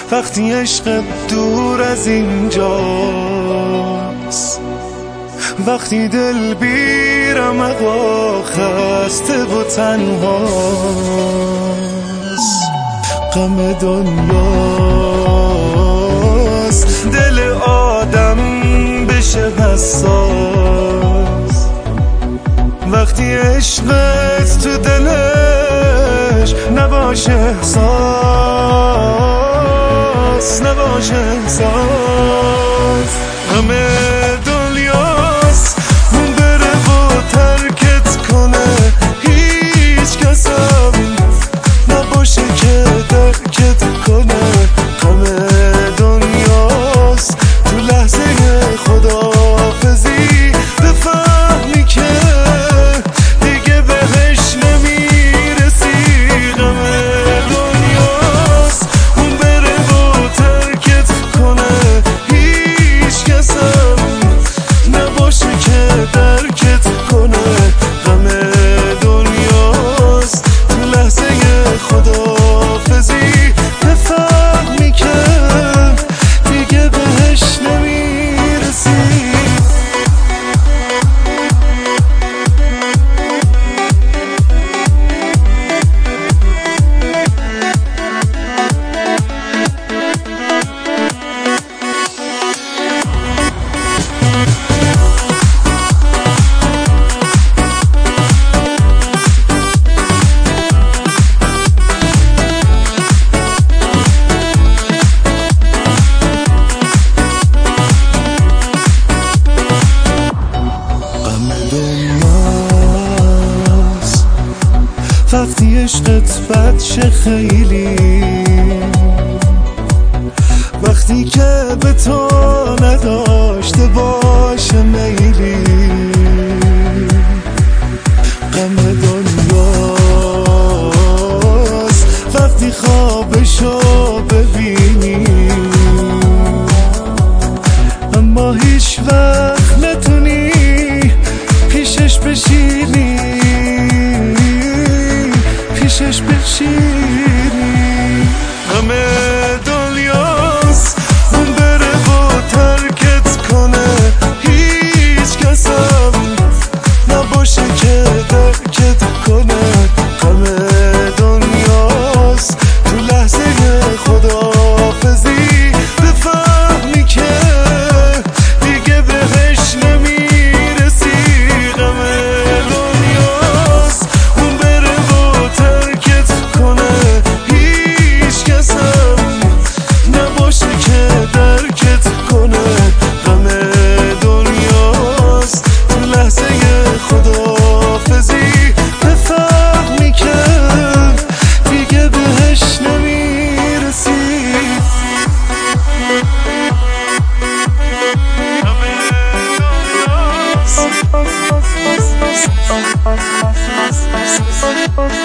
وقتی عشق دور از اینجاست، وقتی دل بی‌رمق خسته و تنهاست. غم دنیاست دل آدم بشه حساس، وقتی عشقت تو دلش نباشه احساس، نباشه احساس. همه دنیاست اون بره و ترکت کنه، هیچ کسم نباشه که درکت کنه. همه دنیاست تو لحظه خداحافظی بفهمی که دیگه بهش نمیرسی. همه دنیاست اون بره و ترکت کنه، هیچ کسم نباشه که درکت کنه. همه دنیاست تو لحظه خداحافظی بفهمی که دیگه بهش نمیرسی. وقتی عشقت بد شه خیلی، وقتی که به تو نداشته باشه میلی. غم دنیاست وقتی خوابشو ببینی، اما هیچ وقت نتونی پیشش بشینی، پیشش بشینی. همه دنیاست اون بره و ترکت کنه، هیچ کسم نباشه که درکت کنه. همه دنیاست تو لحظه خداحافظی بفهمی که دیگه بهش نمیرسی. همه دنیاست اون بره و ترکت کنه، هیچ کسم نباشه که درکت کنه. همه دنیاست تو لحظه خداحافظی بفهمی که دیگه بهش نمیرسی. همه دنیاست